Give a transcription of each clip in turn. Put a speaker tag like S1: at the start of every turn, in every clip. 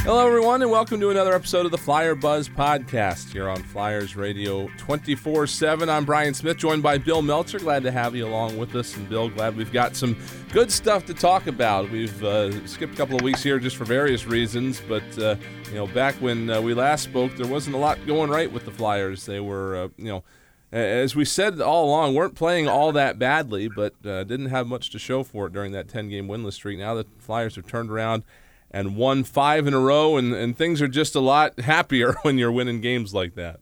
S1: Hello, everyone, and welcome to another episode of the Flyer Buzz Podcast here on Flyers Radio 24/7. I'm Brian Smith, joined by Bill Meltzer. Glad to have you along with us. And, Bill, glad we've got some good stuff to talk about. We've skipped a couple of weeks here just for various reasons, but, back when we last spoke, there wasn't a lot going right with the Flyers. They were, as we said all along, weren't playing all that badly, but didn't have much to show for it during that 10-game winless streak. Now the Flyers have turned around and won 5 in a row, and things are just a lot happier when you're winning games like that.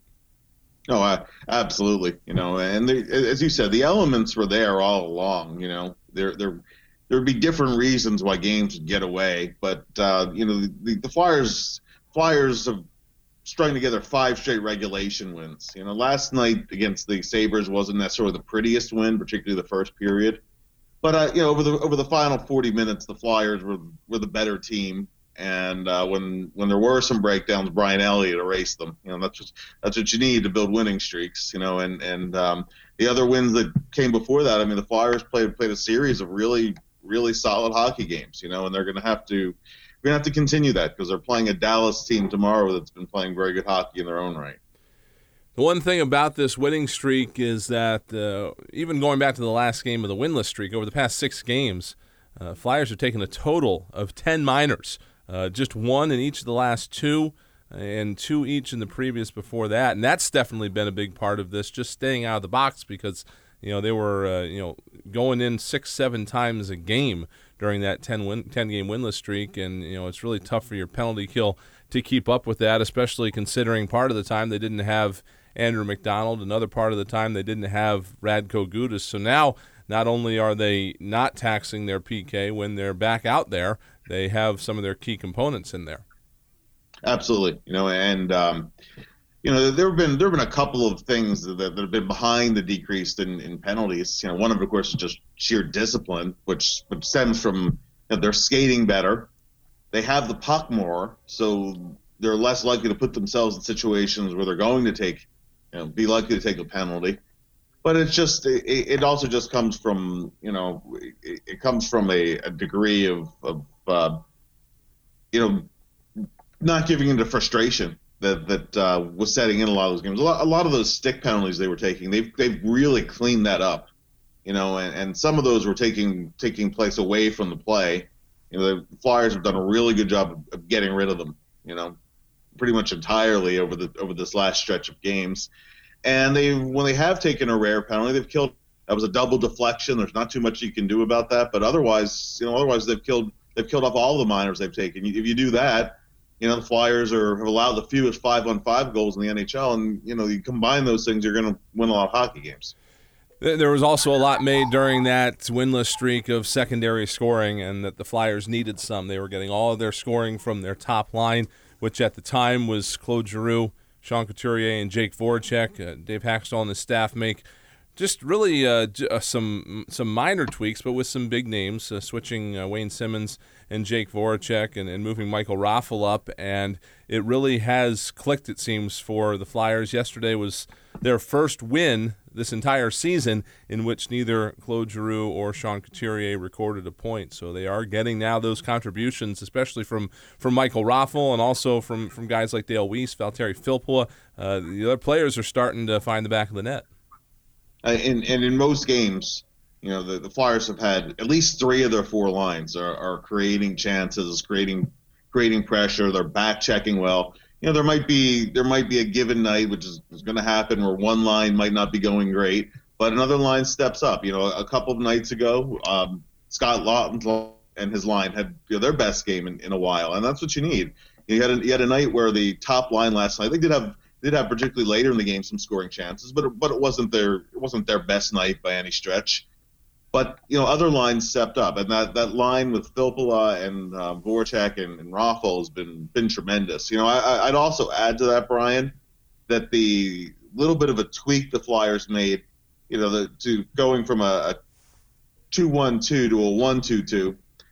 S2: Oh, absolutely. And as you said, the elements were there all along. There would be different reasons why games would get away, but the Flyers have strung together 5 straight regulation wins. Last night against the Sabres wasn't necessarily the prettiest win, particularly the first period. But over the final 40 minutes, the Flyers were the better team, and when there were some breakdowns, Brian Elliott erased them. That's what you need to build winning streaks. And the other wins that came before that, the Flyers played a series of really, really solid hockey games. And they're going to have to continue that because they're playing a Dallas team tomorrow that's been playing very good hockey in their own right.
S1: The one thing about this winning streak is that even going back to the last game of the winless streak, over the past 6 games, Flyers have taken a total of 10 minors, just 1 in each of the last 2 and 2 each in the previous before that. And that's definitely been a big part of this, just staying out of the box because they were going in 6-7 times a game during that 10-game winless streak. And it's really tough for your penalty kill to keep up with that, especially considering part of the time they didn't have Andrew McDonald. Another part of the time they didn't have Radko Gudas. So now not only are they not taxing their PK when they're back out there, they have some of their key components in there.
S2: Absolutely. And there have been a couple of things that have been behind the decrease in penalties. One of course, is just sheer discipline, which stems from they're skating better. They have the puck more, so they're less likely to put themselves in situations where they're going to be likely to take a penalty. But it also just comes from, it comes from a degree of not giving into frustration that was setting in a lot of those games. A lot of those stick penalties they were taking, they've really cleaned that up, and some of those were taking place away from the play. The Flyers have done a really good job of getting rid of them, pretty much entirely over this last stretch of games. And when they have taken a rare penalty, they've killed. That was a double deflection. There's not too much you can do about that. But otherwise they've killed off all the minors they've taken. If you do that, the Flyers have allowed the fewest 5-on-5 goals in the NHL, and you combine those things, you're going to win a lot of hockey games.
S1: There was also a lot made during that winless streak of secondary scoring, and that the Flyers needed some. They were getting all of their scoring from their top line, which at the time was Claude Giroux, Sean Couturier, and Jake Voracek. Dave Haxtell and his staff make just really some minor tweaks, but with some big names, switching Wayne Simmons and Jake Voracek and moving Michael Raffl up, and it really has clicked, it seems, for the Flyers. Yesterday was their first win this entire season in which neither Claude Giroux or Sean Couturier recorded a point. So they are getting now those contributions, especially from Michael Raffl and also from guys like Dale Weiss, Valtteri Filppula. The other players are starting to find the back of the net.
S2: And in most games, the Flyers have had at least 3 of their 4 lines are creating chances, creating pressure. They're back checking well. There might be a given night, which is going to happen, where one line might not be going great, but another line steps up. A couple of nights ago, Scott Laughton and his line had their best game in a while, and that's what you need. You had a night where the top line last night, they did have particularly later in the game some scoring chances, but it wasn't their best night by any stretch. But other lines stepped up, and that line with Filppula and Voracek and Raffl has been tremendous. I'd also add to that, Brian, that the little bit of a tweak the Flyers made, to going from a 2-1-2 to a 1-2-2,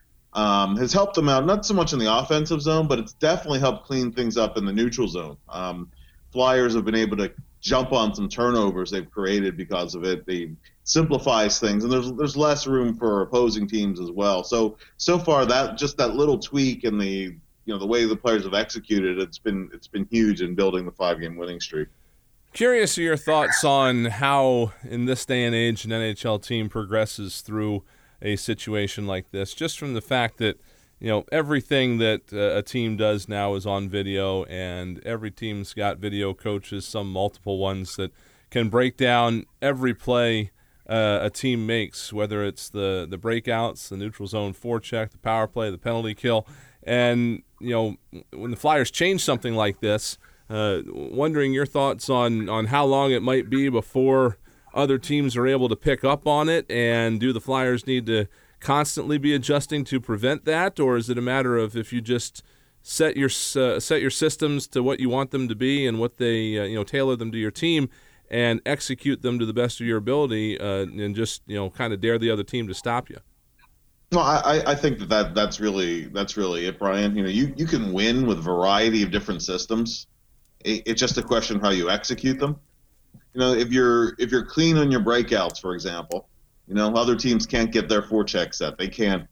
S2: has helped them out, not so much in the offensive zone, but it's definitely helped clean things up in the neutral zone. Flyers have been able to jump on some turnovers they've created because of it. They simplifies things, and there's less room for opposing teams as well. So far, that little tweak in the the way the players have executed, it's been huge in building the 5-game winning streak.
S1: Curious of your thoughts on how, in this day and age, an NHL team progresses through a situation like this, just from the fact that, everything that a team does now is on video, and every team's got video coaches, some multiple ones, that can break down every play a team makes, whether it's the breakouts, the neutral zone forecheck, the power play, the penalty kill. And, when the Flyers change something like this, wondering your thoughts on how long it might be before other teams are able to pick up on it, and do the Flyers need to constantly be adjusting to prevent that, or is it a matter of if you just set your systems to what you want them to be and what they tailor them to your team and execute them to the best of your ability, and just kind of dare the other team to stop you?
S2: No, I think that's really it, Brian. You can win with a variety of different systems. It's just a question of how you execute them. If you're clean on your breakouts, for example, other teams can't get their forecheck set. They can't,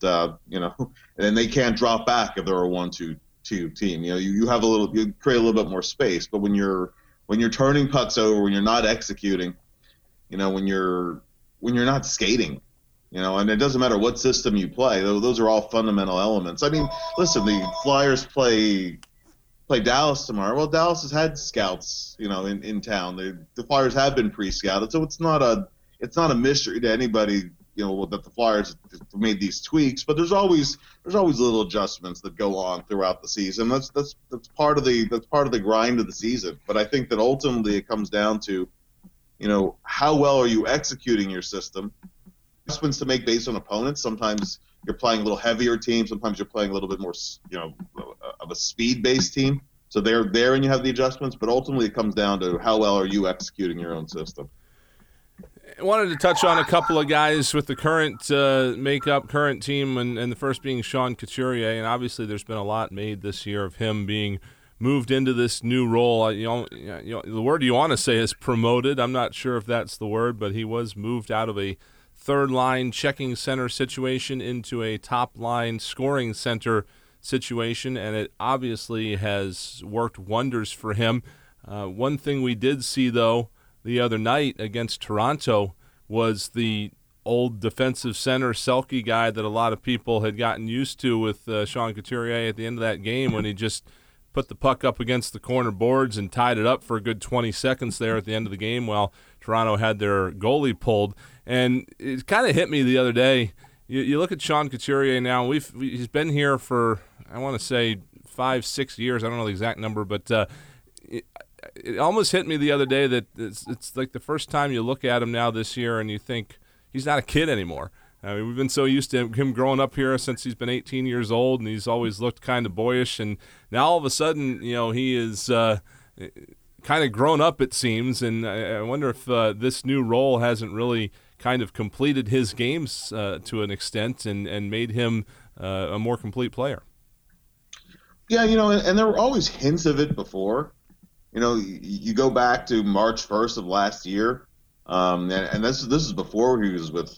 S2: and they can't drop back if they're a 1-2 team. You create a little bit more space. But when you're turning pucks over, when you're not executing, when you're not skating, and it doesn't matter what system you play. Those are all fundamental elements. I mean, listen, the Flyers play Dallas tomorrow. Well, Dallas has had scouts, in town. The Flyers have been pre-scouted, so it's not a mystery to anybody, that the Flyers have made these tweaks. But there's always little adjustments that go on throughout the season. That's part of the grind of the season. But I think that ultimately it comes down to, how well are you executing your system? Adjustments to make based on opponents. Sometimes you're playing a little heavier team. Sometimes you're playing a little bit more, of a speed-based team. So they're there and you have the adjustments, but ultimately it comes down to how well are you executing your own system.
S1: I wanted to touch on a couple of guys with the current current team, and the first being Sean Couturier. And obviously there's been a lot made this year of him being moved into this new role. The word you want to say is promoted. I'm not sure if that's the word, but he was moved out of a third-line checking center situation into a top-line scoring center situation, and it obviously has worked wonders for him. One thing we did see, though, the other night against Toronto was the old defensive center Selke guy that a lot of people had gotten used to with Sean Couturier at the end of that game, when he just put the puck up against the corner boards and tied it up for a good 20 seconds there at the end of the game while Toronto had their goalie pulled. And it kind of hit me the other day. You look at Sean Couturier now. He's been here for, I want to say, 5-6 years. I don't know the exact number, but it almost hit me the other day that it's like the first time you look at him now this year and you think he's not a kid anymore. I mean, we've been so used to him growing up here since he's been 18 years old, and he's always looked kind of boyish. And now all of a sudden, he is kind of grown up, it seems. And I wonder if this new role hasn't really kind of completed his games to an extent and made him a more complete player.
S2: Yeah, and there were always hints of it before. You go back to March 1st of last year, and this is before he was with,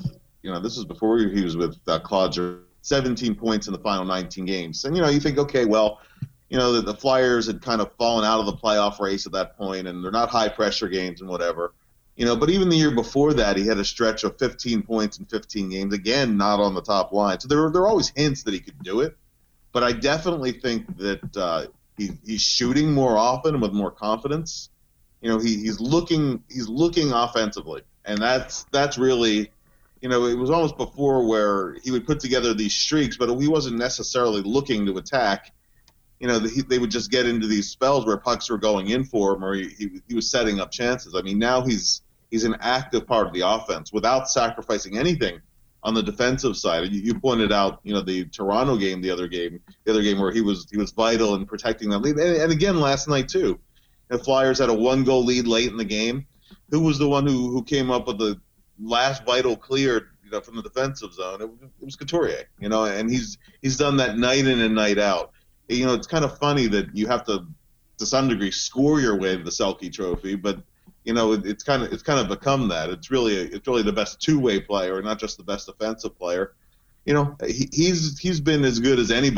S2: Claude Giroux, 17 points in the final 19 games. And, you think, okay, well, the Flyers had kind of fallen out of the playoff race at that point, and they're not high-pressure games and whatever. But even the year before that, he had a stretch of 15 points in 15 games, again, not on the top line. So there were always hints that he could do it. But I definitely think that he's shooting more often and with more confidence. He's looking offensively, and that's really, it was almost before where he would put together these streaks, but he wasn't necessarily looking to attack. They would just get into these spells where pucks were going in for him, or he was setting up chances. I mean, now he's an active part of the offense without sacrificing anything on the defensive side. You pointed out, the Toronto game, the other game where he was vital in protecting that lead, and again last night too. The Flyers had a 1-goal lead late in the game. Who was the one who came up with the last vital clear, from the defensive zone? It was Couturier, and he's done that night in and night out. It's kind of funny that you have to some degree, score your way to the Selke Trophy, but it's kind of become that. It's really the best two-way player, not just the best offensive player. He's been as good as anybody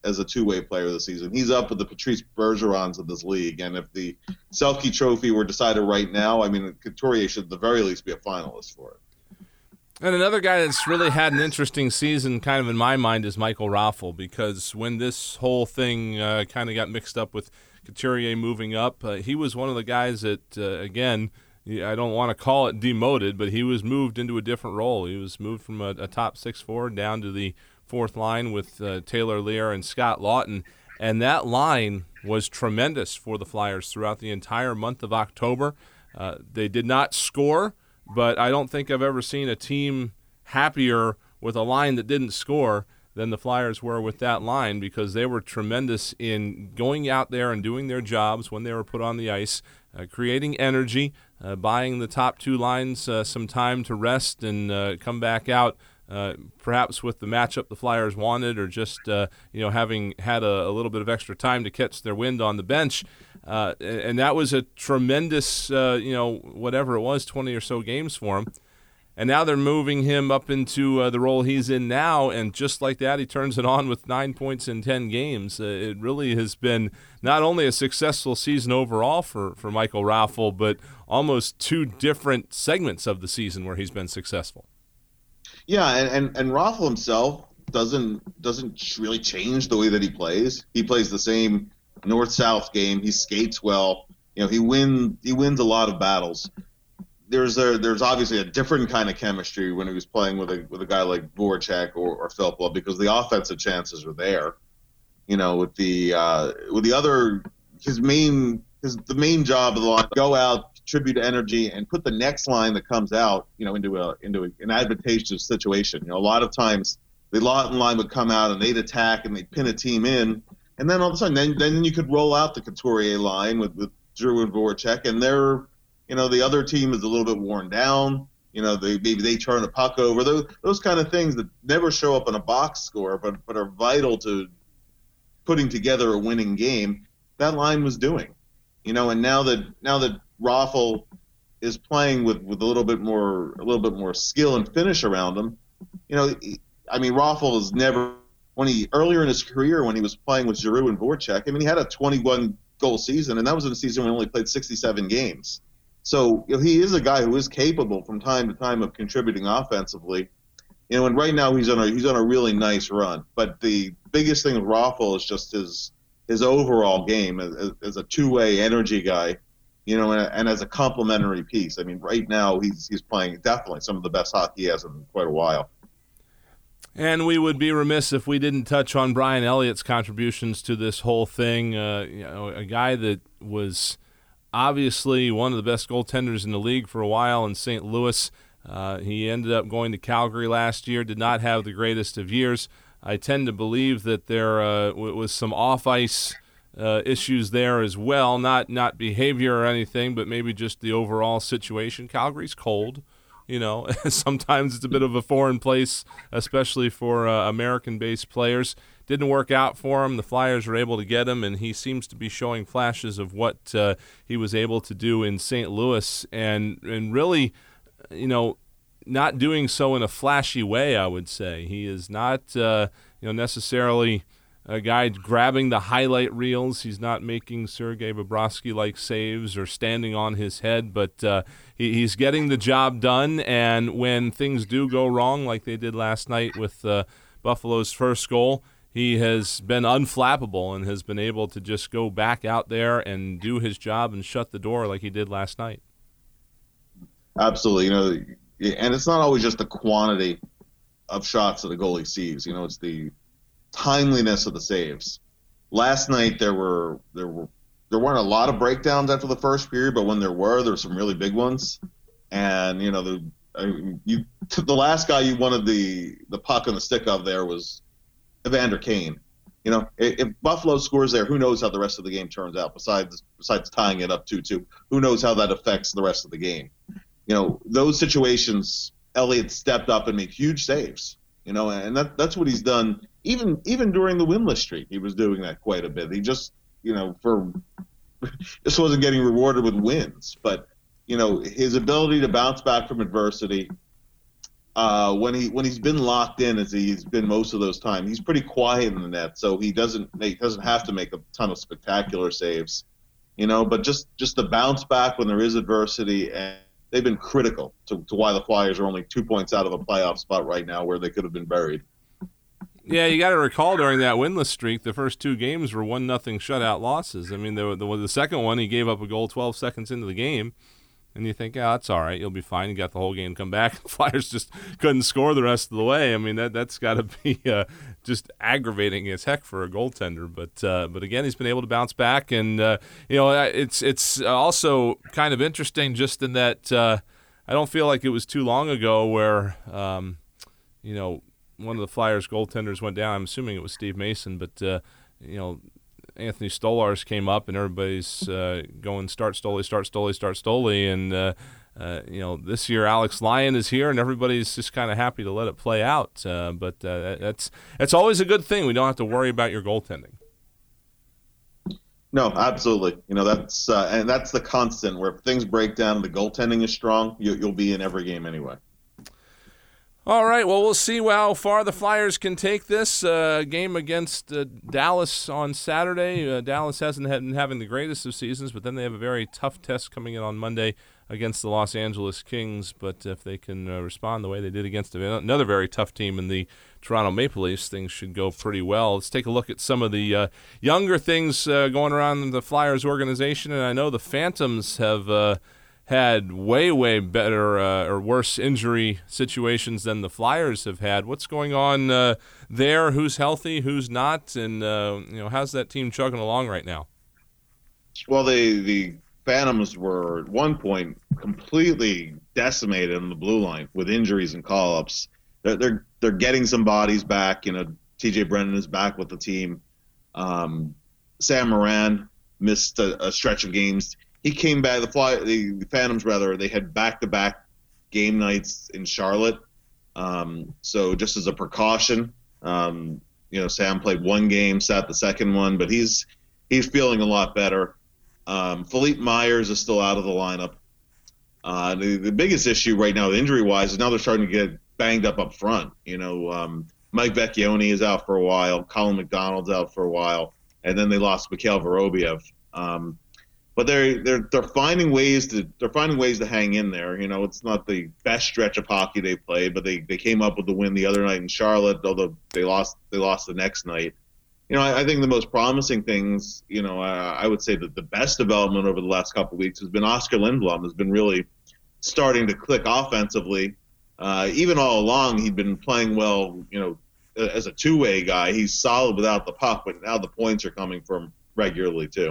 S2: as a two-way player this season. He's up with the Patrice Bergerons of this league, and if the Selke Trophy were decided right now, I mean, Couturier should at the very least be a finalist for it.
S1: And another guy that's really had an interesting season, kind of in my mind, is Michael Raffl, because when this whole thing kind of got mixed up with Couturier moving up, he was one of the guys that, again, I don't want to call it demoted, but he was moved into a different role. He was moved from a top six forward down to the fourth line with Taylor Lear and Scott Lawton, and that line was tremendous for the Flyers throughout the entire month of October. They did not score, but I don't think I've ever seen a team happier with a line that didn't score than the Flyers were with that line, because they were tremendous in going out there and doing their jobs when they were put on the ice, creating energy, buying the top two lines some time to rest and come back out, perhaps with the matchup the Flyers wanted, or just having had a little bit of extra time to catch their wind on the bench. And that was a tremendous, whatever it was, 20 or so games for him. And now they're moving him up into the role he's in now, and just like that, he turns it on with 9 points in 10 games. It really has been not only a successful season overall for Michael Raffl, but almost two different segments of the season where he's been successful.
S2: Yeah, and Raffl himself doesn't really change the way that he plays. He plays the same north-south game. He skates well. He wins a lot of battles. There's obviously a different kind of chemistry when he was playing with a guy like Voracek or Filppula, because the offensive chances are there. With the other, the main job of the line, go out, contribute energy, and put the next line that comes out, into an advantageous situation. A lot of times the Lawton line would come out and they'd attack and they'd pin a team in, and then all of a sudden, then you could roll out the Couturier line with Drew and Voracek, and they're, the other team is a little bit worn down. Maybe they turn a puck over. Those kind of things that never show up in a box score, but are vital to putting together a winning game. That line was doing, and now that Raffl is playing with a little bit more skill and finish around him. Raffl is never, earlier in his career when he was playing with Giroux and Voracek, he had a 21 goal season, and that was in a season when he only played 67 games. So he is a guy who is capable from time to time of contributing offensively. And right now he's on a really nice run. But the biggest thing with Raffl is just his overall game as a two-way energy guy, and as a complementary piece. Right now he's playing definitely some of the best hockey he has in quite a while.
S1: And we would be remiss if we didn't touch on Brian Elliott's contributions to this whole thing. A guy that was obviously one of the best goaltenders in the league for a while in St. Louis. He ended up going to Calgary last year, did not have the greatest of years. I tend to believe that there was some off-ice issues there as well, not behavior or anything, but maybe just the overall situation. Calgary's cold. Sometimes it's a bit of a foreign place, especially for American-based players. Didn't work out for him. The Flyers were able to get him, and he seems to be showing flashes of what he was able to do in St. Louis, and really, not doing so in a flashy way, I would say. He is not necessarily a guy grabbing the highlight reels. He's not making Sergei Bobrovsky-like saves or standing on his head, but he's getting the job done, and when things do go wrong, like they did last night with Buffalo's first goal, he has been unflappable and has been able to just go back out there and do his job and shut the door like he did last night.
S2: Absolutely. And it's not always just the quantity of shots that a goalie sees. It's the timeliness of the saves. Last night there weren't a lot of breakdowns after the first period, but when there were some really big ones. And the last guy you wanted the puck on the stick of there was Evander Kane. If Buffalo scores there, who knows how the rest of the game turns out? Besides tying it up 2-2, who knows how that affects the rest of the game? Those situations, Elliott stepped up and made huge saves. And that's what he's done. Even during the winless streak, he was doing that quite a bit. He just, this wasn't getting rewarded with wins, but his ability to bounce back from adversity, when he's been locked in, as he's been most of those times, he's pretty quiet in the net, so he doesn't have to make a ton of spectacular saves, But just the bounce back when there is adversity, and they've been critical to why the Flyers are only 2 points out of a playoff spot right now, where they could have been buried.
S1: Yeah, you got to recall during that winless streak, the first two games were 1-0 shutout losses. I mean, the second one, he gave up a goal 12 seconds into the game, and you think, yeah, that's all right, you'll be fine. You got the whole game to come back. The Flyers just couldn't score the rest of the way. I mean, that's got to be just aggravating as heck for a goaltender. But again, he's been able to bounce back, and it's also kind of interesting just in that I don't feel like it was too long ago where one of the Flyers goaltenders went down. I'm assuming it was Steve Mason, but Anthony Stolarz came up, and everybody's going start Stoli, and this year Alex Lyon is here, and everybody's just kind of happy to let it play out. But that's always a good thing. We don't have to worry about your goaltending.
S2: No, absolutely. That's the constant. Where if things break down, the goaltending is strong. You'll be in every game anyway.
S1: All right, well, we'll see how far the Flyers can take this game against Dallas on Saturday. Dallas hasn't been having the greatest of seasons, but then they have a very tough test coming in on Monday against the Los Angeles Kings. But if they can respond the way they did against another very tough team in the Toronto Maple Leafs, things should go pretty well. Let's take a look at some of the younger things going around in the Flyers organization. And I know the Phantoms have had way better or worse injury situations than the Flyers have had. What's going on there? Who's healthy? Who's not? And how's that team chugging along right now?
S2: Well, the Phantoms were at one point completely decimated in the blue line with injuries and call-ups. They're getting some bodies back. TJ Brennan is back with the team. Sam Morin missed a stretch of games. He came back. The Phantoms, they had back-to-back game nights in Charlotte. So just as a precaution, Sam played one game, sat the second one, but he's feeling a lot better. Philippe Myers is still out of the lineup. The biggest issue right now, injury-wise, is now they're starting to get banged up front. Mike Vecchione is out for a while. Colin McDonald's out for a while, and then they lost Mikhail Vorobiev. But they're finding ways to hang in there. It's not the best stretch of hockey they played, but they came up with the win the other night in Charlotte, although they lost the next night. I think the most promising things, I would say that the best development over the last couple of weeks has been Oscar Lindblom has been really starting to click offensively. Even all along, he'd been playing well, as a two-way guy. He's solid without the puck, but now the points are coming from regularly too.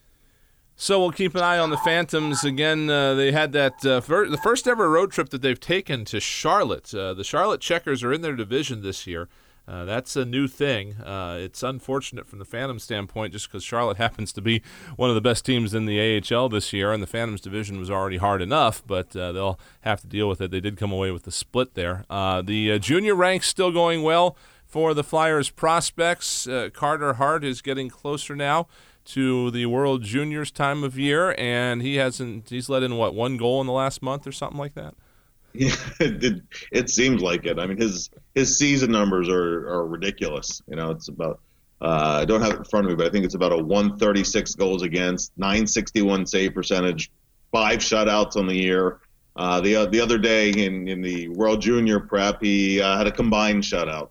S1: So we'll keep an eye on the Phantoms. Again, they had that the first ever road trip that they've taken to Charlotte. The Charlotte Checkers are in their division this year. That's a new thing. It's unfortunate from the Phantoms standpoint just because Charlotte happens to be one of the best teams in the AHL this year, and the Phantoms division was already hard enough, but they'll have to deal with it. They did come away with the split there. The junior ranks still going well for the Flyers prospects. Carter Hart is getting closer now to the World Juniors time of year, and he's let in one goal in the last month or something like that.
S2: Yeah, it seems like it. I mean, his season numbers are ridiculous. It's about I don't have it in front of me, but I think it's about a 136 goals against, 961 save percentage, 5 shutouts on the year. The other day in the World Junior prep, he had a combined shutout.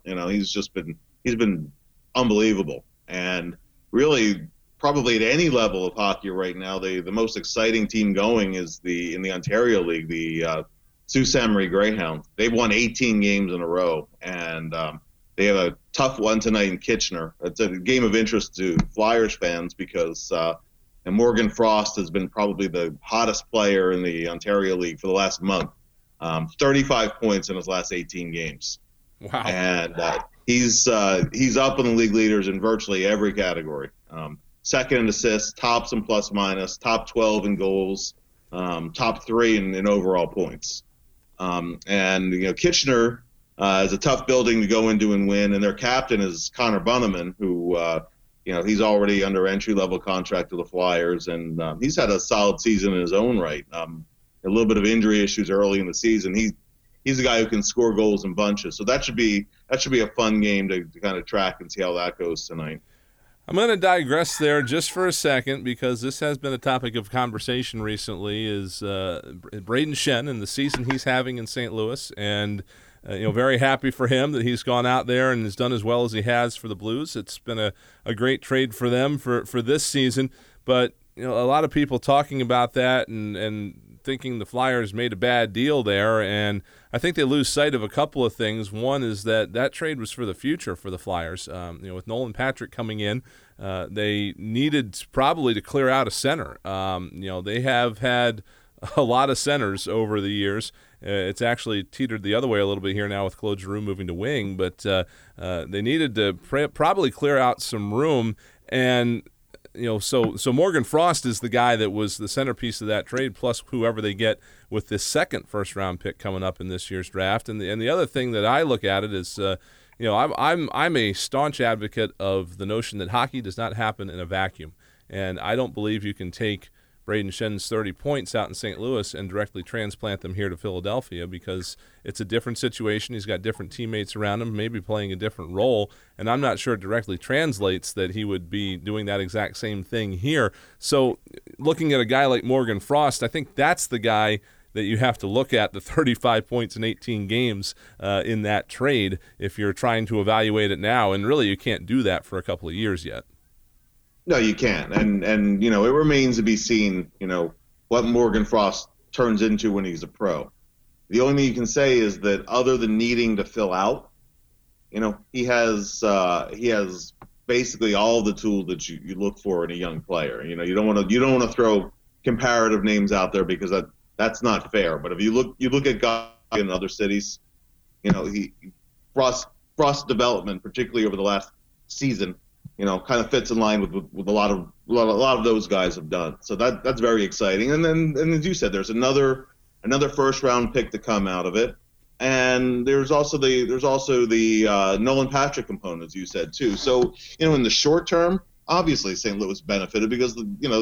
S2: He's been unbelievable, and really, probably at any level of hockey right now, the most exciting team going is in the Ontario League, the Sault Ste. Marie Greyhounds. They've won 18 games in a row, and they have a tough one tonight in Kitchener. It's a game of interest to Flyers fans because Morgan Frost has been probably the hottest player in the Ontario League for the last month. 35 points in his last 18 games.
S1: Wow.
S2: And he's up in the league leaders in virtually every category. Second in assists, tops in plus minus, top 12 in goals, top 3 in overall points. And Kitchener is a tough building to go into and win, and their captain is Connor Bunnaman, who he's already under entry-level contract to the Flyers, and he's had a solid season in his own right. A little bit of injury issues early in the season. he's a guy who can score goals in bunches. So that should be a fun game to kind of track and see how that goes tonight.
S1: I'm going to digress there just for a second because this has been a topic of conversation recently, is Brayden Schenn and the season he's having in St. Louis. And, very happy for him that he's gone out there and has done as well as he has for the Blues. It's been a great trade for them for this season. But, a lot of people talking about that and thinking the Flyers made a bad deal there, and I think they lose sight of a couple of things. One is that trade was for the future for the Flyers. With Nolan Patrick coming in, they needed probably to clear out a center. They have had a lot of centers over the years. It's actually teetered the other way a little bit here now with Claude Giroux moving to wing, but they needed to probably clear out some room. And so Morgan Frost is the guy that was the centerpiece of that trade, plus whoever they get with this second first-round pick coming up in this year's draft. And the other thing that I look at it is, I'm a staunch advocate of the notion that hockey does not happen in a vacuum, and I don't believe you can take Brayden Schenn's 30 points out in St. Louis and directly transplant them here to Philadelphia, because it's a different situation. He's got different teammates around him, maybe playing a different role, and I'm not sure it directly translates that he would be doing that exact same thing here. So looking at a guy like Morgan Frost, I think that's the guy that you have to look at, the 35 points in 18 games in that trade, if you're trying to evaluate it now. And really, you can't do that for a couple of years yet.
S2: No, you can't. And it remains to be seen, what Morgan Frost turns into when he's a pro. The only thing you can say is that other than needing to fill out, he has basically all the tools that you look for in a young player. You don't want to throw comparative names out there because that's not fair. But if you look at guys in other cities, Frost's development, particularly over the last season, kind of fits in line with a lot of those guys have done. So that's very exciting. And then, as you said, there's another first round pick to come out of it, and there's also the Nolan Patrick component, as you said too. So in the short term, obviously St. Louis benefited because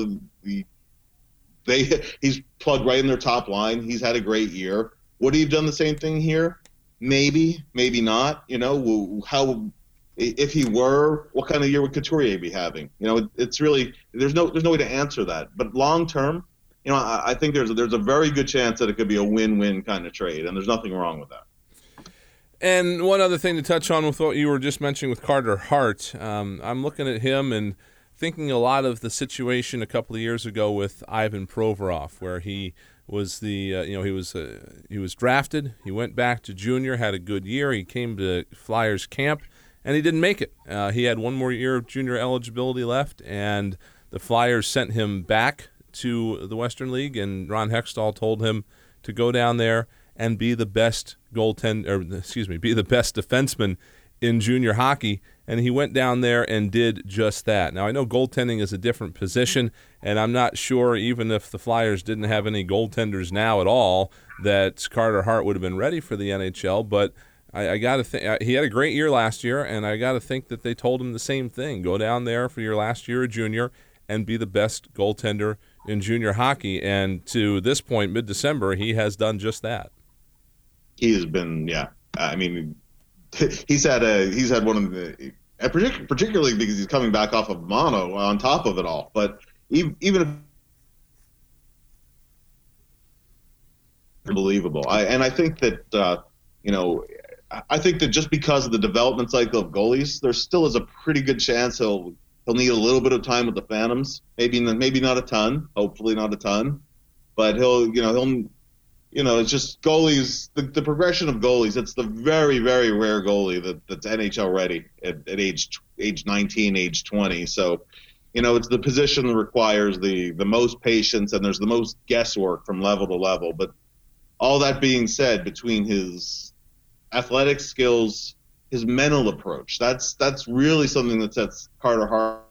S2: he's plugged right in their top line. He's had a great year. Would he have done the same thing here? Maybe not. How? If he were, what kind of year would Couturier be having? It's really there's no way to answer that. But long term, I think there's a very good chance that it could be a win-win kind of trade, and there's nothing wrong with that.
S1: And one other thing to touch on with what you were just mentioning with Carter Hart, I'm looking at him and thinking a lot of the situation a couple of years ago with Ivan Provorov, where he was he was drafted, he went back to junior, had a good year, he came to Flyers camp, and he didn't make it. He had one more year of junior eligibility left, and the Flyers sent him back to the Western League, and Ron Hextall told him to go down there and be the best be the best defenseman in junior hockey, and he went down there and did just that. Now, I know goaltending is a different position, and I'm not sure, even if the Flyers didn't have any goaltenders now at all, that Carter Hart would have been ready for the NHL, but I got to think he had a great year last year, and I got to think that they told him the same thing. Go down there for your last year of junior and be the best goaltender in junior hockey. And to this point, mid-December, he has done just that.
S2: He has been, yeah. I mean, he's had one of the, particularly because he's coming back off of mono on top of it all. But even if unbelievable, I think that I think that just because of the development cycle of goalies, there still is a pretty good chance he'll need a little bit of time with the Phantoms. Maybe not a ton. Hopefully not a ton. But he'll it's just goalies. The progression of goalies. It's the very, very rare goalie that's NHL ready at age 19, age 20. So, it's the position that requires the most patience, and there's the most guesswork from level to level. But all that being said, between his athletic skills, his mental approach, that's really something that sets Carter Hart.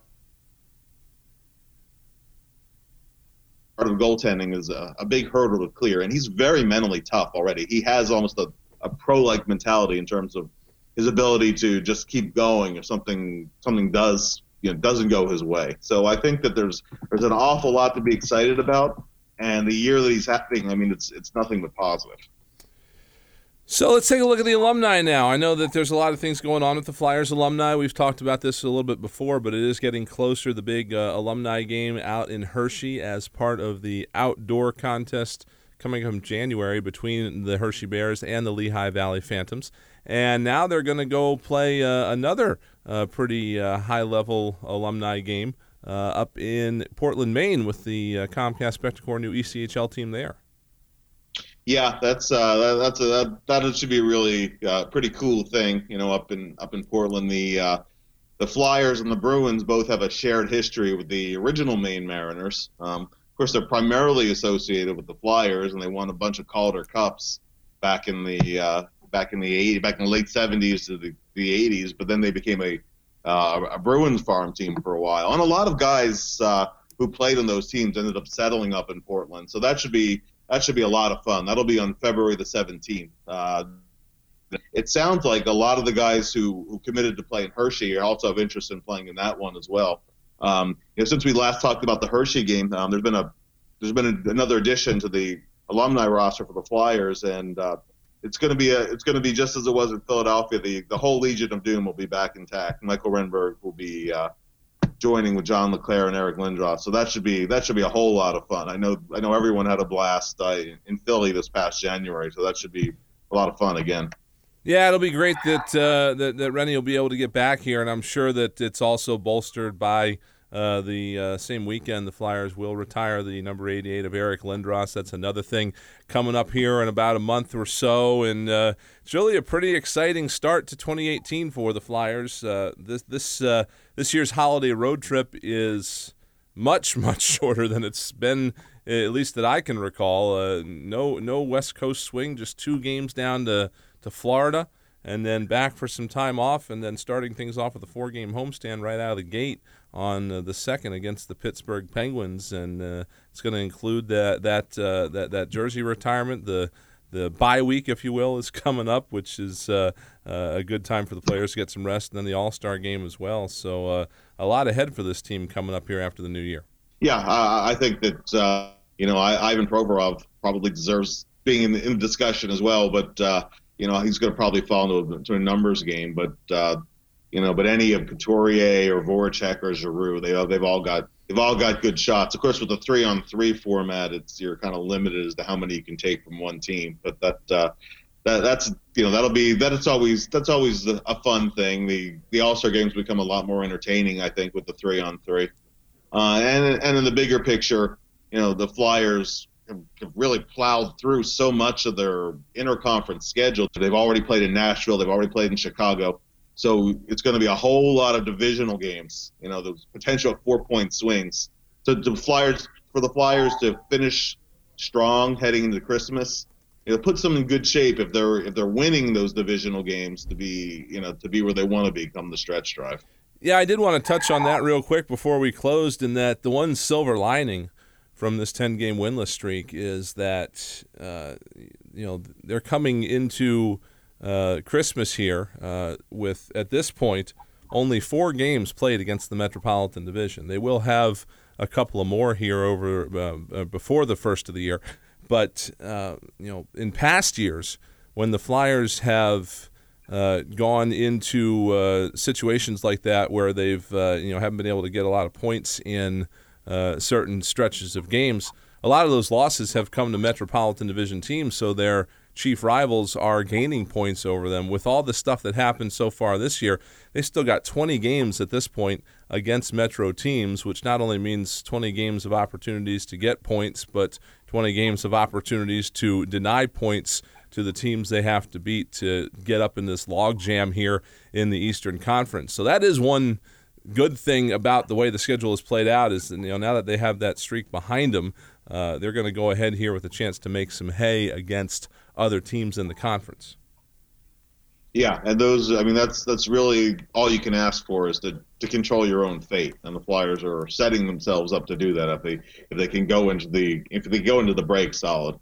S2: Part of goaltending is a big hurdle to clear, and he's very mentally tough already. He has almost a pro-like mentality in terms of his ability to just keep going if something doesn't go his way. So I think that there's an awful lot to be excited about, and the year that he's having, I mean, it's nothing but positive.
S1: So let's take a look at the alumni now. I know that there's a lot of things going on with the Flyers alumni. We've talked about this a little bit before, but it is getting closer. The big alumni game out in Hershey as part of the outdoor contest coming up in January between the Hershey Bears and the Lehigh Valley Phantoms. And now they're going to go play another pretty high-level alumni game up in Portland, Maine with the Comcast Spectacor new ECHL team there.
S2: Yeah, that should be a really pretty cool thing, up in Portland. The Flyers and the Bruins both have a shared history with the original Maine Mariners. Of course, they're primarily associated with the Flyers, and they won a bunch of Calder Cups back in the late '70s to the '80s. But then they became a Bruins farm team for a while, and a lot of guys who played on those teams ended up settling up in Portland. So that should be a lot of fun. That'll be on February the 17th. It sounds like a lot of the guys who committed to play in Hershey are also have interest in playing in that one as well. Since we last talked about the Hershey game, there's been another addition to the alumni roster for the Flyers, and it's going to be just as it was in Philadelphia. The whole Legion of Doom will be back intact. Michael Renberg will be joining with John LeClaire and Eric Lindros. So that should be a whole lot of fun. I know everyone had a blast in Philly this past January, so that should be a lot of fun again.
S1: Yeah, it'll be great that Rennie will be able to get back here, and I'm sure that it's also bolstered by the same weekend the Flyers will retire the number 88 of Eric Lindros. That's another thing coming up here in about a month or so, and it's really a pretty exciting start to 2018 for the Flyers. This year's holiday road trip is much shorter than it's been, at least that I can recall. No West Coast swing, just 2 games down to Florida, and then back for some time off, and then starting things off with a 4-game homestand right out of the gate on the 2nd against the Pittsburgh Penguins, and it's going to include that jersey retirement. The bye week, if you will, is coming up, which is a good time for the players to get some rest, and then the All-Star game as well. So a lot ahead for this team coming up here after the new year.
S2: Yeah, I think that Ivan Provorov probably deserves being in the discussion as well, but he's going to probably fall into a numbers game, but any of Couturier or Voracek or Giroux, they've all got good shots. Of course, with the 3-on-3 format, you're kind of limited as to how many you can take from one team. But that's always a fun thing. The All-Star games become a lot more entertaining, I think, with the 3-on-3. And in the bigger picture, the Flyers have really plowed through so much of their interconference schedule. They've already played in Nashville. They've already played in Chicago. So it's going to be a whole lot of divisional games, the potential 4-point swings. So for the Flyers to finish strong heading into Christmas, it puts them in good shape if they're winning those divisional games to be where they want to be come the stretch drive.
S1: Yeah, I did want to touch on that real quick before we closed, in that the one silver lining from this 10-game winless streak is that they're coming into Christmas here with, at this point, only 4 games played against the Metropolitan Division. They will have a couple of more here over before the first of the year, but in past years when the Flyers have gone into situations like that where they've haven't been able to get a lot of points in certain stretches of games, a lot of those losses have come to Metropolitan Division teams, so their chief rivals are gaining points over them. With all the stuff that happened so far this year, they still got 20 games at this point against Metro teams, which not only means 20 games of opportunities to get points, but 20 games of opportunities to deny points to the teams they have to beat to get up in this logjam here in the Eastern Conference. So that is one good thing about the way the schedule is played out, is now that they have that streak behind them, they're going to go ahead here with a chance to make some hay against other teams in the conference.
S2: Yeah, and that's really all you can ask for, is to control your own fate, and the Flyers are setting themselves up to do that if they can go into the break solid.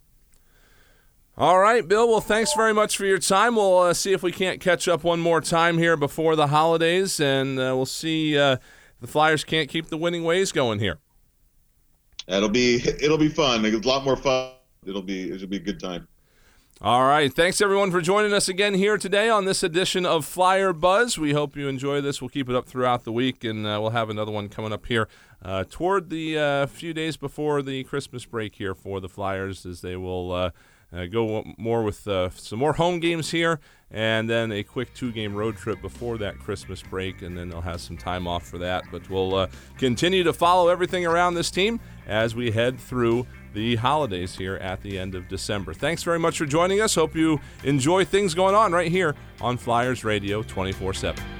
S1: All right, Bill. Well, thanks very much for your time. We'll see if we can't catch up one more time here before the holidays, and we'll see if the Flyers can't keep the winning ways going here. It'll be
S2: fun. It's a lot more fun. It'll be a good time.
S1: All right. Thanks, everyone, for joining us again here today on this edition of Flyer Buzz. We hope you enjoy this. We'll keep it up throughout the week, and we'll have another one coming up here toward the few days before the Christmas break here for the Flyers, as they will go more with some more home games here, and then a quick 2-game road trip before that Christmas break, and then they'll have some time off for that. But we'll continue to follow everything around this team as we head through the holidays here at the end of December. Thanks very much for joining us. Hope you enjoy things going on right here on Flyers Radio 24/7.